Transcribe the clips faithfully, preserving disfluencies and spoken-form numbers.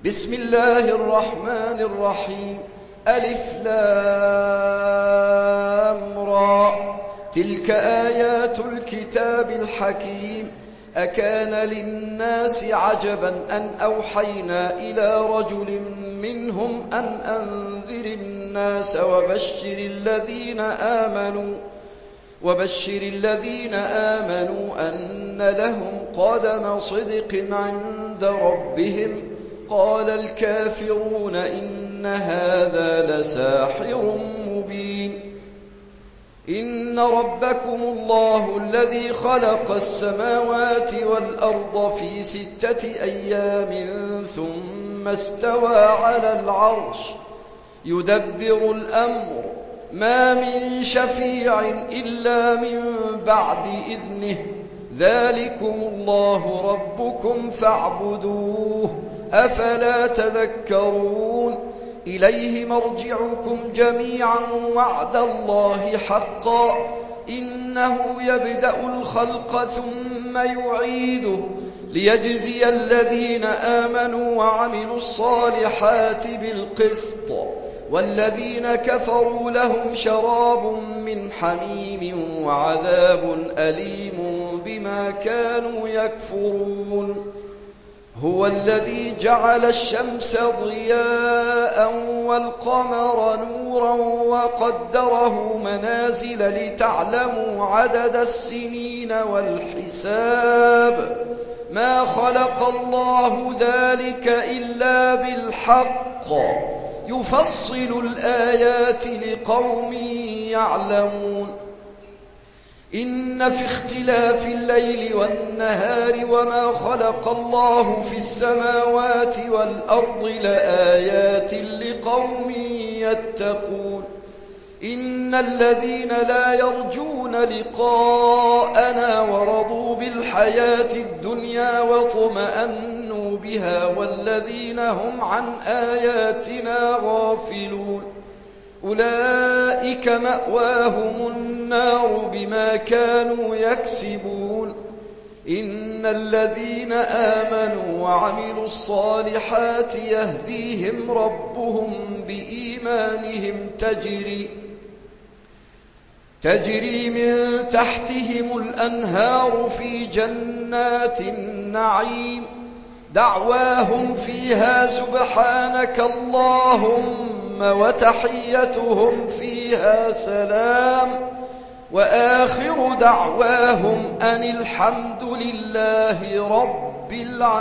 بسم الله الرحمن الرحيم. ألف لام را. تلك آيات الكتاب الحكيم. أكان للناس عجبا أن أوحينا إلى رجل منهم أن أنذر الناس وبشر الذين آمنوا وبشر الذين آمنوا أن لهم قدم صدق عند ربهم. قال الكافرون إن هذا لساحر مبين. إن ربكم الله الذي خلق السماوات والأرض في ستة أيام ثم استوى على العرش يدبر الأمر ما من شفيع إلا من بعد إذنه ذلكم الله ربكم فاعبدوه أفلا تذكرون. إليه مرجعكم جميعا وعد الله حقا إنه يبدأ الخلق ثم يعيده ليجزي الذين آمنوا وعملوا الصالحات بالقسط والذين كفروا لهم شراب من حميم وعذاب أليم بما كانوا يكفرون. هو الذي جعل الشمس ضياء والقمر نورا وقدره منازل لتعلموا عدد السنين والحساب ما خلق الله ذلك إلا بالحق يفصل الآيات لقوم يعلمون. إن في اختلاف الليل والنهار وما خلق الله في السماوات والأرض لآيات لقوم يتقون. إن الذين لا يرجون لقاءنا ورضوا بالحياة الدنيا واطمأنوا بها والذين هم عن آياتنا غافلون أولئك مأواهم النار بما كانوا يكسبون. إن الذين آمنوا وعملوا الصالحات يهديهم ربهم بإيمانهم تجري تجري من تحتهم الأنهار في جنات النعيم دعواهم فيها سبحانك اللهم وتحيتهم فيها سلام وآخر دعواهم أن الحمد لله رب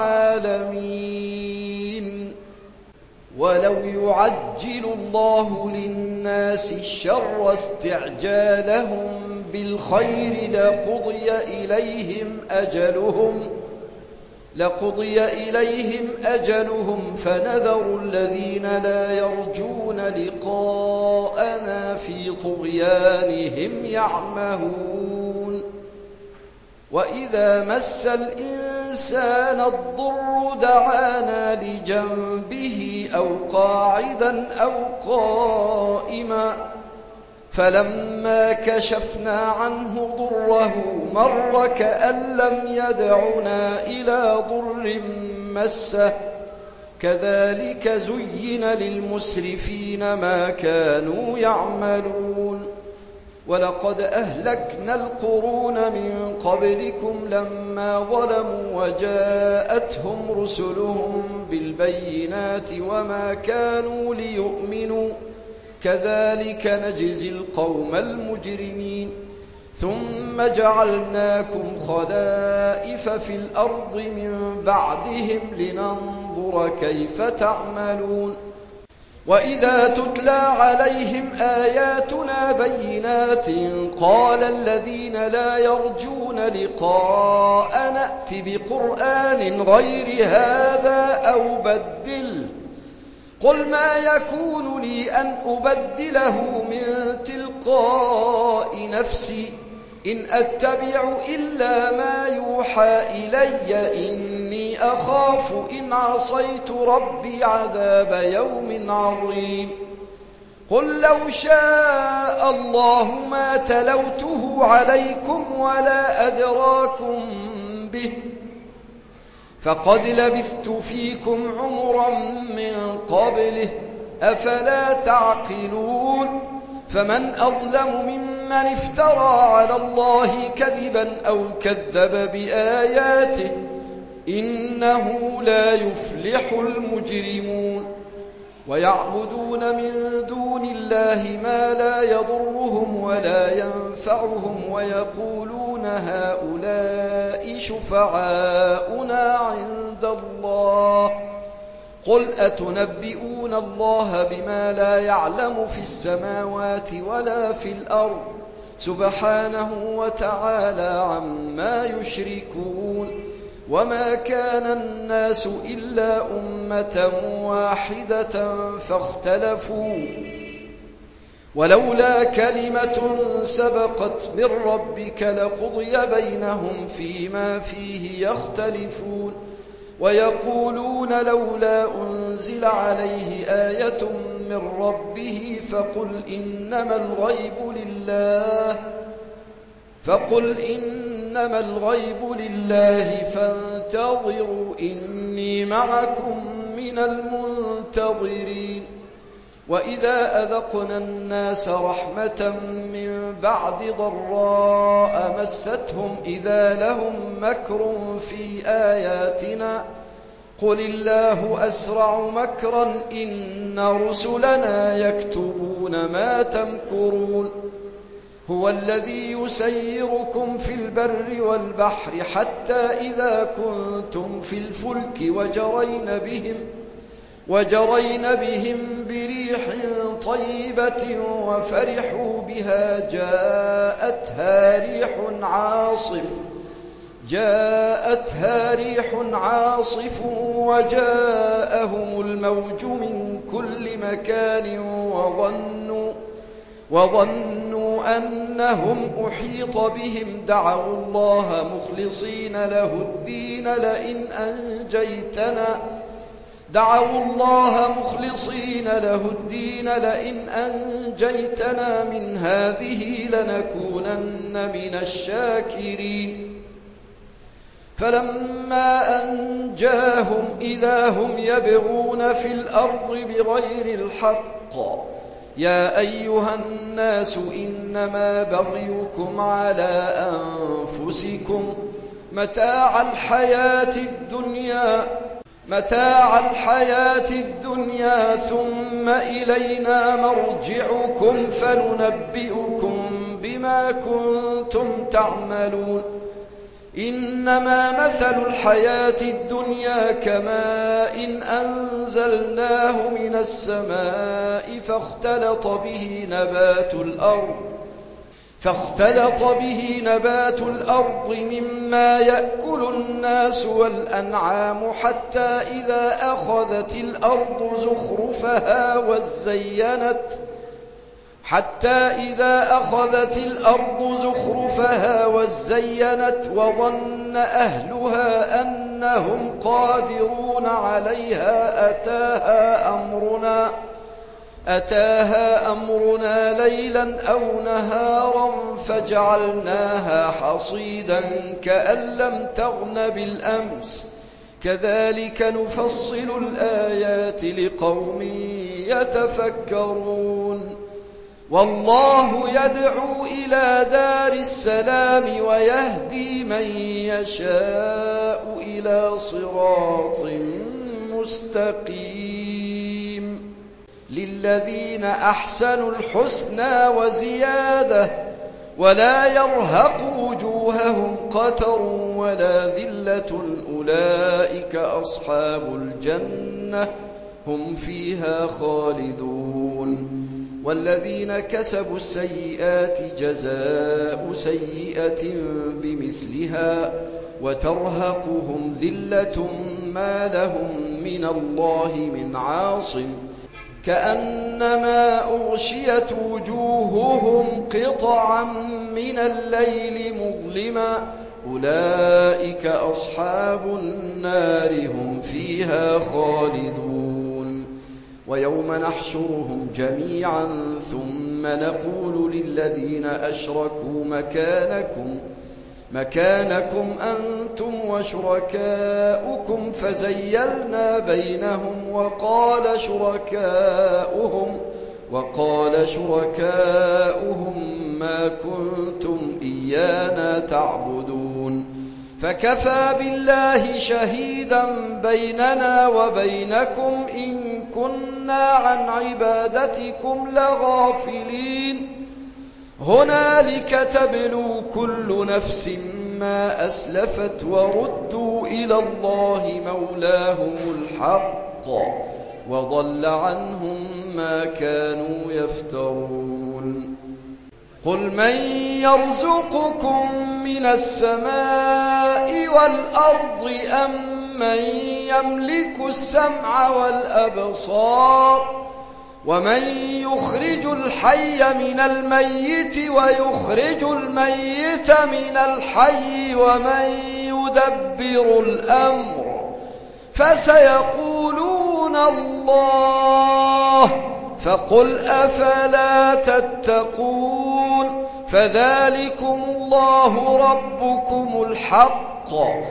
العالمين. ولو يعجل الله للناس الشر استعجالهم بالخير لقضي إليهم أجلهم لقضي إليهم أجلهم فنذر الذين لا يرجون لقاءنا في طغيانهم يعمهون. وإذا مس الإنسان الضر دعانا لجنبه أو قاعدا أو قائما فلما كشفنا عنه ضره مر كأن لم يدعنا إلى ضر مسه كذلك زين للمسرفين ما كانوا يعملون. ولقد أهلكنا القرون من قبلكم لما ظلموا وجاءتهم رسلهم بالبينات وما كانوا ليؤمنوا كذلك نجزي القوم المجرمين. ثم جعلناكم خلائف في الأرض من بعدهم لننظر كيف تعملون. وإذا تتلى عليهم آياتنا بينات قال الذين لا يرجون لقاء نأت بقرآن غير هذا أو بدله قل ما يكون لي أن أبدله من تلقاء نفسي إن أتبع إلا ما يوحى إلي إني أخاف إن عصيت ربي عذاب يوم عظيم. قل لو شاء الله ما تلوته عليكم ولا أدراكم به فقد لبثت فيكم عمرا من قبله أفلا تعقلون فمن أظلم ممن افترى على الله كذبا أو كذب بآياته إنه لا يفلح المجرمون ويعبدون من دون الله ما لا يضرهم ولا ينفعهم ويقولون هؤلاء شفعاؤنا عند الله قل أتنبئون الله بما لا يعلم في السماوات ولا في الأرض سبحانه وتعالى عما يشركون وما كان الناس إلا أمة واحدة فاختلفوا ولولا كلمة سبقت من ربك لقضي بينهم فيما فيه يختلفون ويقولون لولا أنزل عليه آية من ربه فقل إنما الغيب لله فقل إنما الغيب لله فانتظروا إني معكم من المنتظرين وإذا أذقنا الناس رحمة من بعد ضراء مستهم إذا لهم مكر في آياتنا قل الله أسرع مكرا إن رسلنا يكتبون ما تمكرون هو الذي يسيركم في البر والبحر حتى إذا كنتم في الفلك وجرين بهم وجرين بهم بريح طيبة وفرحوا بها جاءتها ريح عاصف جاءتها ريح عاصف وجاءهم الموج من كل مكان وظنوا وظنوا أنهم أحيط بهم دعوا الله مخلصين له الدين لئن أنجيتنا دعوا الله مخلصين له الدين لئن أنجيتنا من هذه لنكونن من الشاكرين فلما أنجاهم إذا هم يبغون في الأرض بغير الحق يا أيها الناس إنما بغيكم على أنفسكم متاع الحياة الدنيا متاع الحياة الدنيا ثم إلينا مرجعكم فننبئكم بما كنتم تعملون إنما مثل الحياة الدنيا كماء إن أنزلناه من السماء فاختلط به نبات الأرض فاختلط به نبات الأرض مما يأكل الناس والأنعام حتى إذا أخذت الأرض زخرفها وزينت حتى إذا أخذت الأرض زخرفها وزينت وظن أهلها أنهم قادرون عليها أتاها أمرنا أتاها أمرنا ليلا أو نهارا فجعلناها حصيدا كأن لم تغن بالأمس كذلك نفصل الآيات لقوم يتفكرون والله يدعو إلى دار السلام ويهدي من يشاء إلى صراط مستقيم للذين أحسنوا الحسنى وزيادة ولا يرهق وجوههم قتر ولا ذلة أولئك أصحاب الجنة هم فيها خالدون والذين كسبوا السيئات جزاء سيئة بمثلها وترهقهم ذلة ما لهم من الله من عاصم كأنما أغشيت وجوههم قطعا من الليل مظلما أولئك أصحاب النار هم فيها خالدون ويوم نحشرهم جميعا ثم نقول للذين أشركوا مكانكم مكانكم أنتم وشركاؤكم فزيلنا بينهم وقال شركاؤهم وقال شركاؤهم ما كنتم إيانا تعبدون فكفى بالله شهيدا بيننا وبينكم إن كنا عن عبادتكم لغافلين هنالك تبلو كل نفس ما أسلفت وردوا إلى الله مولاهم الحق وضل عنهم ما كانوا يفترون قل من يرزقكم من السماء والأرض أم من يملك السمع والأبصار ومن يخرج الحي من الميت ويخرج الميت من الحي ومن يدبر الأمر فسيقولون الله فقل أفلا تتقون فذلكم الله ربكم الحق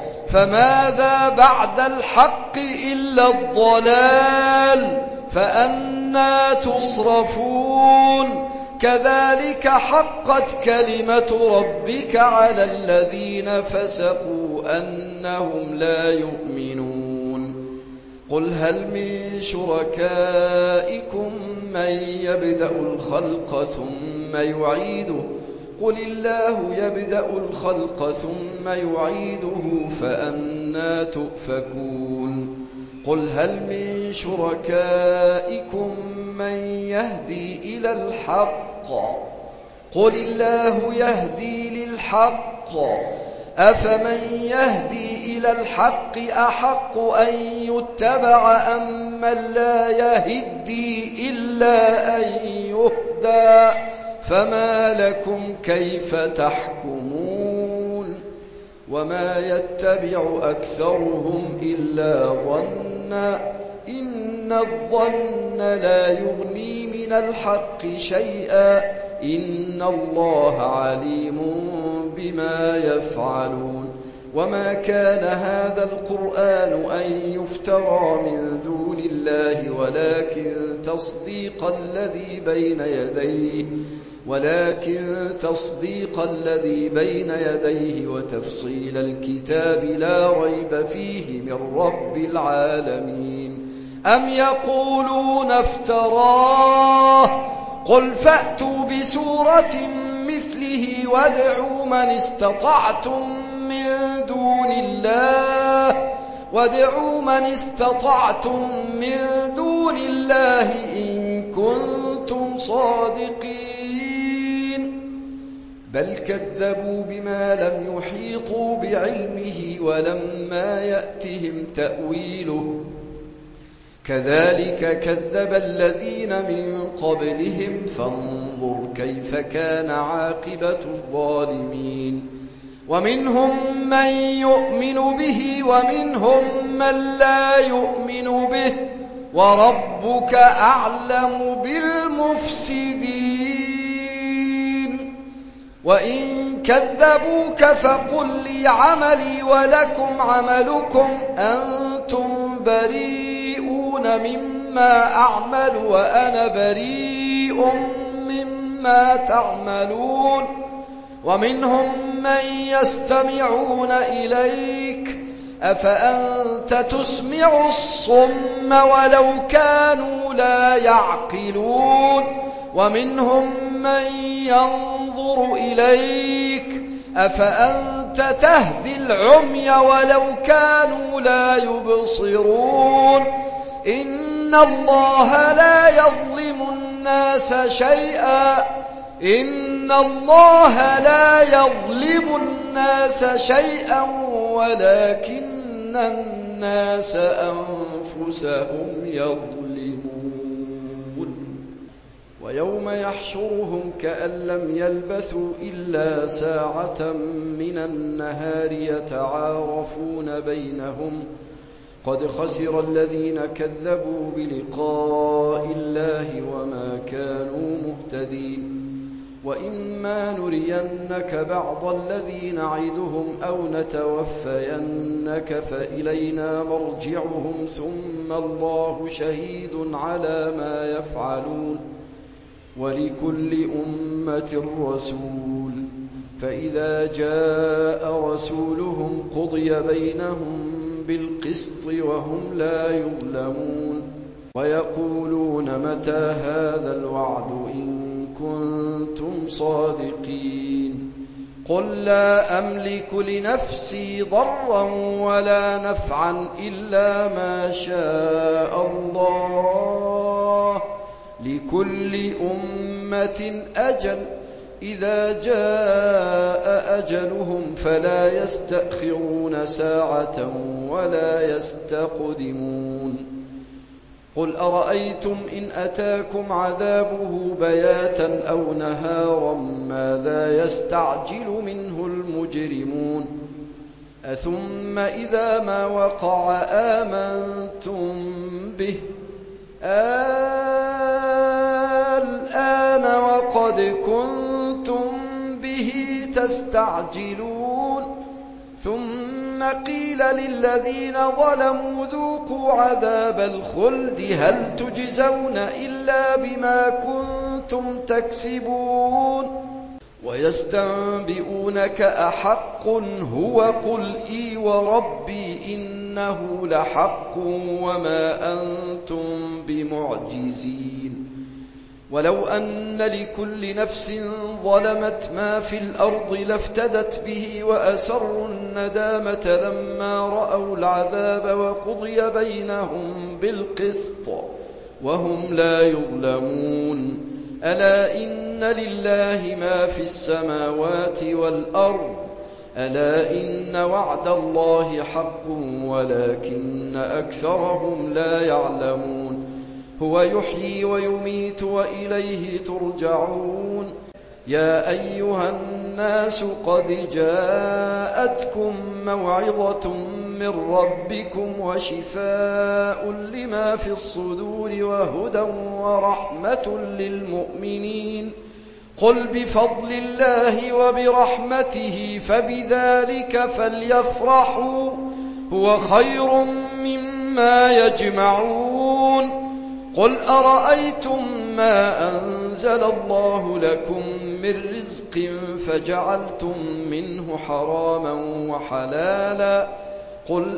فماذا بعد الحق إلا الضلال فأنى تصرفون كذلك حقت كلمة ربك على الذين فسقوا أنهم لا يؤمنون قل هل من شركائكم من يبدأ الخلق ثم يعيده قل الله يبدأ الخلق ثم يعيده فأنى تؤفكون قل هل من شركائكم من يهدي إلى الحق قل الله يهدي للحق أفمن يهدي إلى الحق أحق أن يتبع أم من لا يهدي إلا أن يهدى فما لكم كيف تحكمون وما يتبع أكثرهم إلا ظنا إن الظن لا يغني من الحق شيئا إن الله عليم بما يفعلون وما كان هذا القرآن أن يفترى من دون الله ولكن تصديق الذي بين يديه ولكن تصديق الذي بين يديه وتفصيل الكتاب لا ريب فيه من رب العالمين أم يقولون افتراه قل فأتوا بسورة مثله وادعوا من استطعتم من دون الله وادعوا من استطعتم من دون الله إن كنتم صادقين بل كذبوا بما لم يحيطوا بعلمه ولما يأتهم تأويله كذلك كذب الذين من قبلهم فانظر كيف كان عاقبة الظالمين ومنهم من يؤمن به ومنهم من لا يؤمن به وربك أعلم بالمفسدين وإن كذبوك فقل لي عملي ولكم عملكم أنتم بريئون مما أعمل وأنا بريء مما تعملون ومنهم من يستمعون إليك أفأنت تسمع الصم ولو كانوا لا يعقلون ومنهم من ينظر إليك أفأنت تهدي العمي ولو كانوا لا يبصرون إن الله لا يظلم الناس شيئا إن الله لا يظلم الناس شيئا ولكن الناس أنفسهم يظلمون ويوم يحشرهم كأن لم يلبثوا إلا ساعة من النهار يتعارفون بينهم قد خسر الذين كذبوا بلقاء الله وما كانوا مهتدين وإما نرينك بعض الذي نعدهم أو نتوفينك فإلينا مرجعهم ثم الله شهيد على ما يفعلون ولكل أمة رسول فإذا جاء رسولهم قضي بينهم بالقسط وهم لا يظلمون ويقولون متى هذا الوعد إن كنتم صادقين قل لا أملك لنفسي ضرا ولا نفعا إلا ما شاء الله لكل أمة أجل إذا جاء أجلهم فلا يستأخرون ساعة ولا يستقدمون قل أرأيتم إن أتاكم عذابه بياتا أو نهارا ماذا يستعجل منه المجرمون أثم إذا ما وقع آمنتم به الآن وقد كنتم به تستعجلون ثم قيل للذين ظلموا ذوقوا عذاب الخلد هل تجزون إلا بما كنتم تكسبون ويستنبئونك أحق هو قل إي وربي إنه لحق وما أنتم بمعجزين ولو أن لكل نفس ظلمت ما في الأرض لافتدت به وأسروا الندامة لما رأوا العذاب وقضي بينهم بالقسط وهم لا يظلمون ألا إن لله ما في السماوات والأرض ألا إن وعد الله حق ولكن أكثرهم لا يعلمون هو يحيي ويميت وإليه ترجعون يا أيها الناس قد جاءتكم موعظة من ربكم وشفاء لما في الصدور وهدى ورحمة للمؤمنين قل بفضل الله وبرحمته فبذلك فليفرحوا هو خير مما يجمعون قل أرأيتم ما أنزل الله لكم من رزق فجعلتم منه حراما وحلالا قل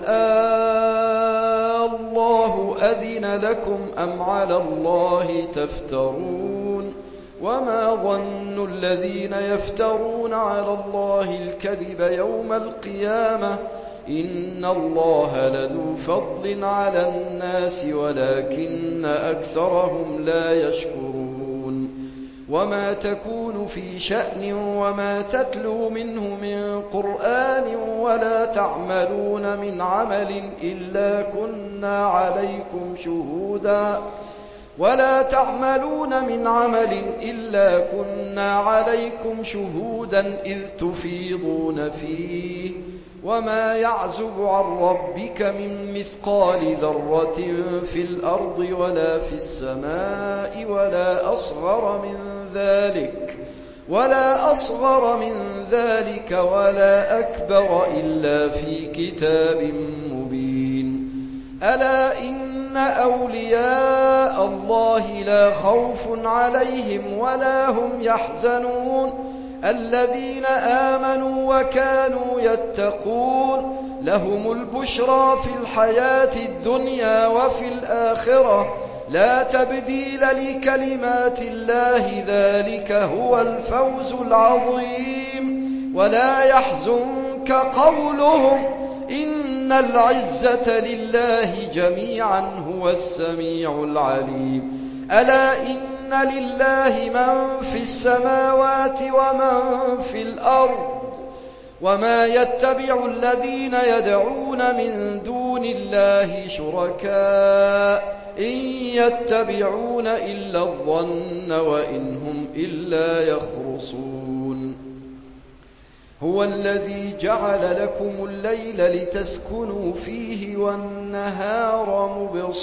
آه الله أذن لكم أم على الله تفترون وما ظن الذين يفترون على الله الكذب يوم القيامة إن الله لذو فضل على الناس ولكن أكثرهم لا يشكرون وما تكون في شأن وما تتلو منه من قرآن ولا تعملون من عمل إلا كنا عليكم شهودا ولا تعملون من عمل إلا كنا عليكم شهودا إذ تفيضون فيه وما يعزب عن ربك من مثقال ذرة في الأرض ولا في السماء ولا أصغر من ذلك ولا أصغر من ذلك ولا أكبر إلا في كتاب مبين ألا إن أولياء الله لا خوف عليهم ولا هم يحزنون الذين آمنوا وكانوا يتقون لهم البشرى في الحياة الدنيا وفي الآخرة لا تبديل لكلمات الله ذلك هو الفوز العظيم ولا يحزنك قولهم إن العزة لله جميعا هو السميع العليم ألا إن لله من في السماوات ومن في الأرض وما يتبع الذين يدعون من دون الله شركاء إن يتبعون إلا الظن وإن هم إلا يخرصون هو الذي جعل لكم الليل لتسكنوا فيه والنهار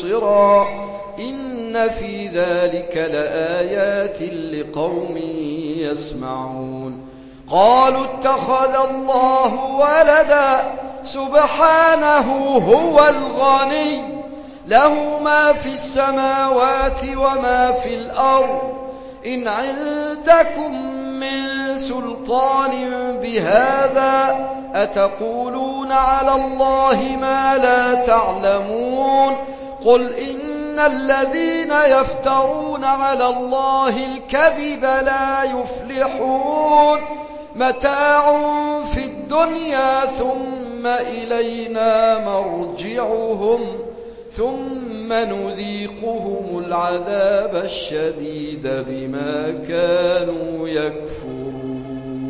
مبصرا إن في ذلك لآيات لقوم يسمعون قالوا اتخذ الله ولدا سبحانه هو الغني له ما في السماوات وما في الأرض إن عندكم من سلطان بهذا أتقولون على الله ما لا تعلمون قل إن الذين يفترون على الله الكذب لا يفلحون متاع في الدنيا ثم إلينا مرجعهم ثم نذيقهم العذاب الشديد بما كانوا يكفرون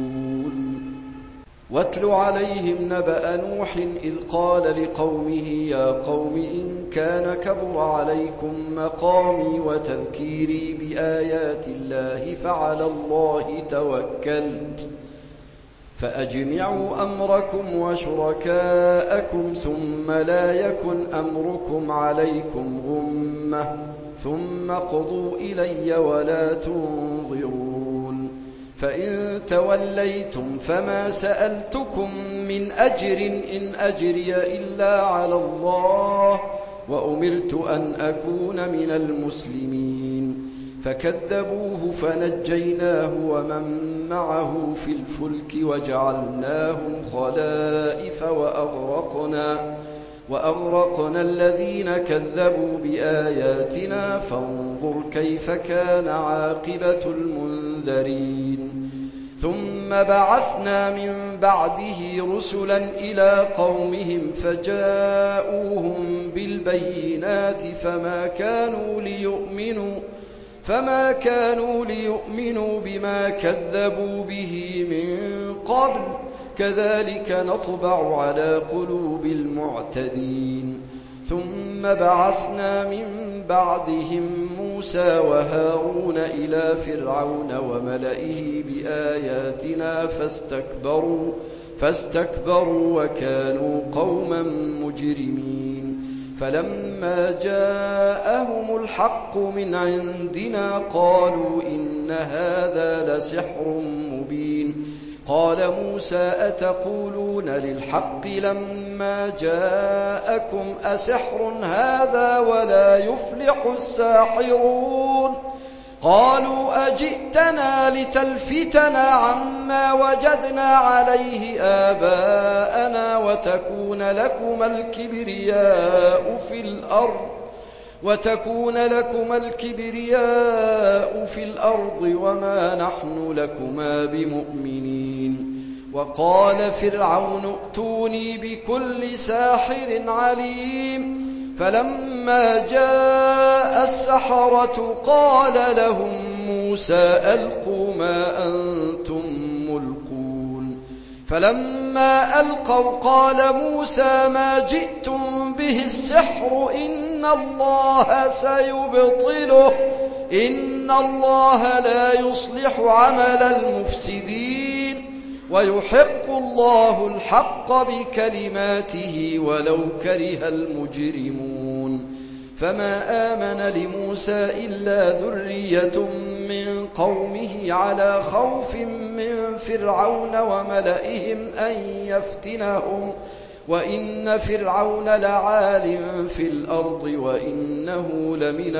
واتل عليهم نبأ نوح إذ قال لقومه يا قوم إن كان كبر عليكم مقامي وتذكيري بآيات الله فعلى الله توكلت فأجمعوا أمركم وشركاءكم ثم لا يكن أمركم عليكم غمة ثم قضوا إلي ولا تنظرون فإن توليتم فما سألتكم من أجر إن أجري إلا على الله وأمرت أن أكون من المسلمين فكذبوه فنجيناه ومن معه في الفلك وجعلناهم خلائف وأغرقنا, وأغرقنا الذين كذبوا بآياتنا فانظر كيف كان عاقبة المنذرين ثم بعثنا من بعده رسلا إلى قومهم فجاءوهم بالبينات فما كانوا ليؤمنوا فما كانوا ليؤمنوا بما كذبوا به من قبل كذلك نطبع على قلوب المعتدين ثم بعثنا من بعدهم موسى وهارون إلى فرعون وملئه بآياتنا فاستكبروا فاستكبروا وكانوا قوما مجرمين فلما جاءهم الحق من عندنا قالوا إن هذا لسحر مبين قال موسى أتقولون للحق لما جاءكم أسحر هذا ولا يفلح الساحرون قالوا أجئتنا لتلفتنا عما وجدنا عليه آباءنا وتكون لكما الكبرياء في الأرض وتكون لكما الكبرياء في الأرض وما نحن لكما بمؤمنين وقال فرعون ائتوني بكل ساحر عليم فلما جاء السحرة قال لهم موسى ألقوا ما أنتم ملقون فلما ألقوا قال موسى ما جئتم به السحر إن الله سيبطله إن الله لا يصلح عمل المفسدين ويحق الله الحق بكلماته ولو كره المجرمون فما آمن لموسى إلا ذرية من قومه على خوف من فرعون وملئهم أن يفتنهم وإن فرعون لعال في الأرض وإنه لمن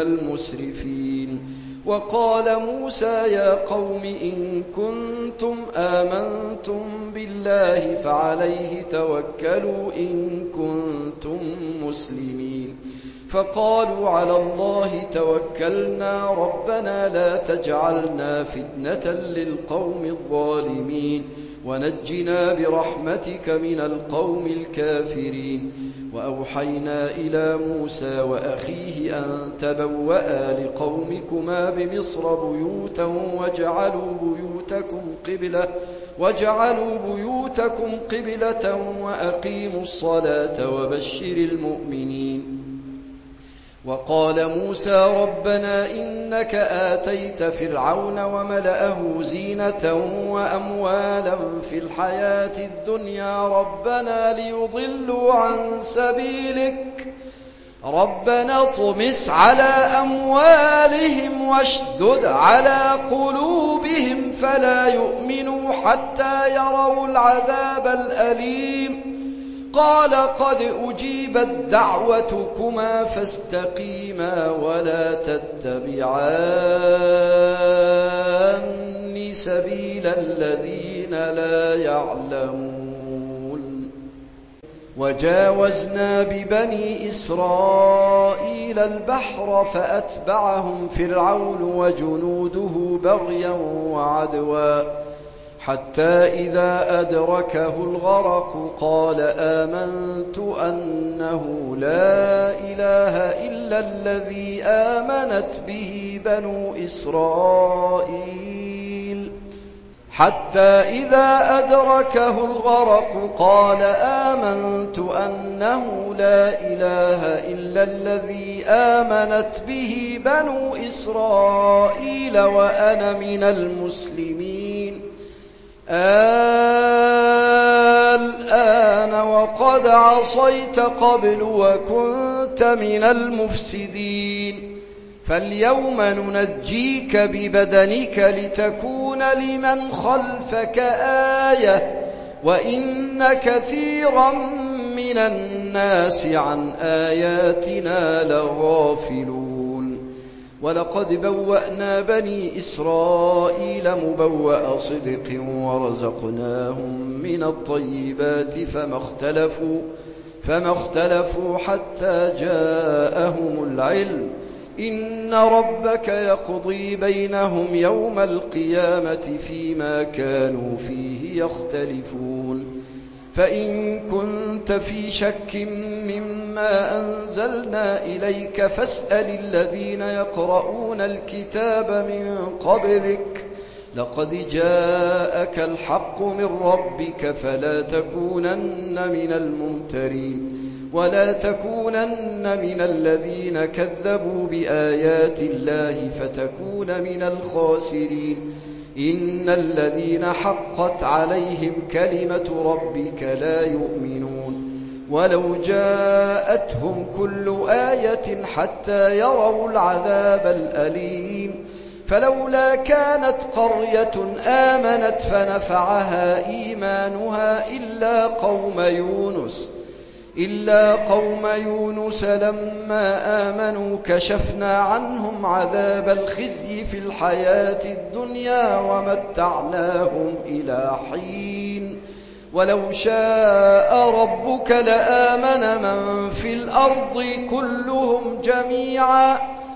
المسرفين وقال موسى يا قوم إن كنتم آمنتم بالله فعليه توكلوا إن كنتم مسلمين فقالوا على الله توكلنا ربنا لا تجعلنا فتنة للقوم الظالمين ونجنا برحمتك من القوم الكافرين وأوحينا إلى موسى وأخيه أن تبوأ لقومكما بمصر بيوتا واجعلوا بيوتكم قبلة واجعلوا بيوتكم قبلة وأقيموا الصلاة وبشر المؤمنين وقال موسى ربنا إنك آتيت فرعون وملأه زينة وأموالا في الحياة الدنيا ربنا ليضلوا عن سبيلك ربنا اطمس على أموالهم واشدد على قلوبهم فلا يؤمنوا حتى يروا العذاب الأليم قال قد أجيبت دعوتكما فاستقيما ولا تتبعان سبيل الذين لا يعلمون وجاوزنا ببني إسرائيل البحر فأتبعهم فرعون وجنوده بغيا وعدوا حتى إذا أدركه الغرق قال آمنت أنه لا إله إلا الذي آمنت به بنو إسرائيل حتى إذا أدركه الغرق قال آمنت أنه لا إله إلا الذي آمنت به بنو إسرائيل وأنا من المسلمين الآن وقد عصيت قبل وكنت من المفسدين فاليوم ننجيك ببدنك لتكون لمن خلفك آية وإن كثيرا من الناس عن آياتنا لغافلون ولقد بوأنا بني إسرائيل مبوأ صدق ورزقناهم من الطيبات فما اختلفوا, فما اختلفوا حتى جاءهم العلم إن ربك يقضي بينهم يوم القيامة فيما كانوا فيه يختلفون فإن كنت في شك مما أنزلنا إليك فاسأل الذين يقرؤون الكتاب من قبلك لقد جاءك الحق من ربك فلا تكونن من الممترين ولا تكونن من الذين كذبوا بآيات الله فتكون من الخاسرين إن الذين حقت عليهم كلمة ربك لا يؤمنون ولو جاءتهم كل آية حتى يروا العذاب الأليم فلولا كانت قرية آمنت فنفعها إيمانها إلا قوم يونس إلا قوم يونس لما آمنوا كشفنا عنهم عذاب الخزي في الحياة الدنيا ومتعناهم إلى حين ولو شاء ربك لآمن من في الأرض كلهم جميعا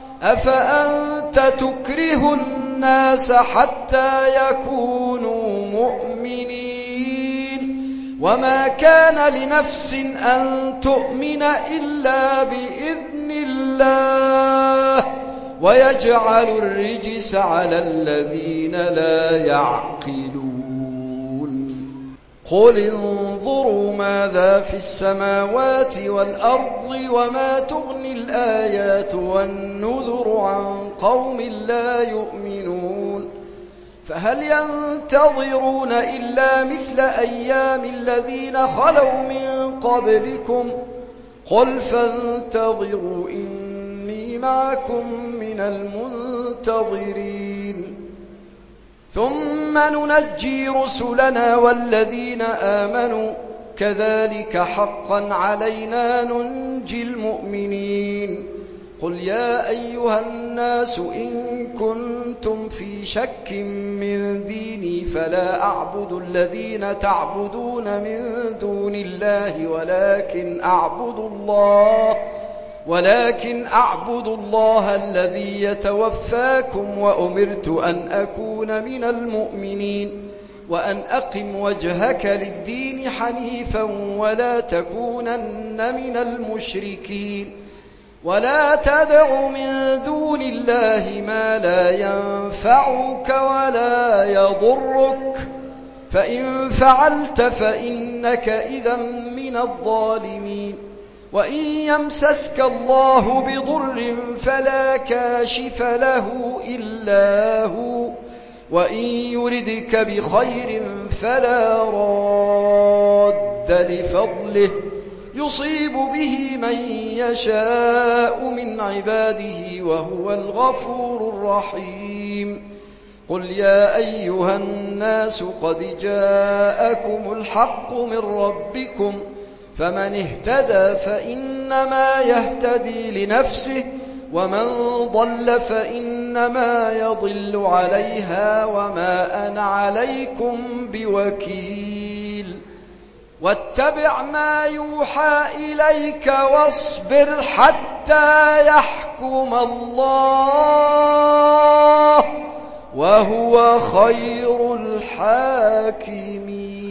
أفأنت تكره الناس حتى يكونوا مؤمنين وما كان لنفس أن تؤمن إلا بإذن الله ويجعل الرجس على الذين لا يعقلون قل انظروا ماذا في السماوات والأرض وما تغني الآيات والنذر عن قوم لا يؤمنون فهل ينتظرون إلا مثل أيام الذين خلوا من قبلكم قل فانتظروا إني معكم من المنتظرين ثم ننجي رسلنا والذين آمنوا كذلك حقا علينا ننجي المؤمنين قل يا أيها الناس إن كنتم في شك من ديني فلا أعبد الذين تعبدون من دون الله ولكن أعبد الله ولكن أعبد الله الذي يتوفاكم وأمرت أن أكون من المؤمنين وأن أقم وجهك للدين حنيفا ولا تكونن من المشركين ولا تدع من دون الله ما لا ينفعك ولا يضرك فإن فعلت فإنك إذا من الظالمين وإن يمسسك الله بضر فلا كاشف له إلا هو وإن يردك بخير فلا راد لفضله يصيب به من يشاء من عباده وهو الغفور الرحيم قل يا أيها الناس قد جاءكم الحق من ربكم فمن اهتدى فإنما يهتدي لنفسه ومن ضل فإنما يضل عليها وما أنا عليكم بوكيل واتبع ما يوحى إليك واصبر حتى يحكم الله وهو خير الحاكمين.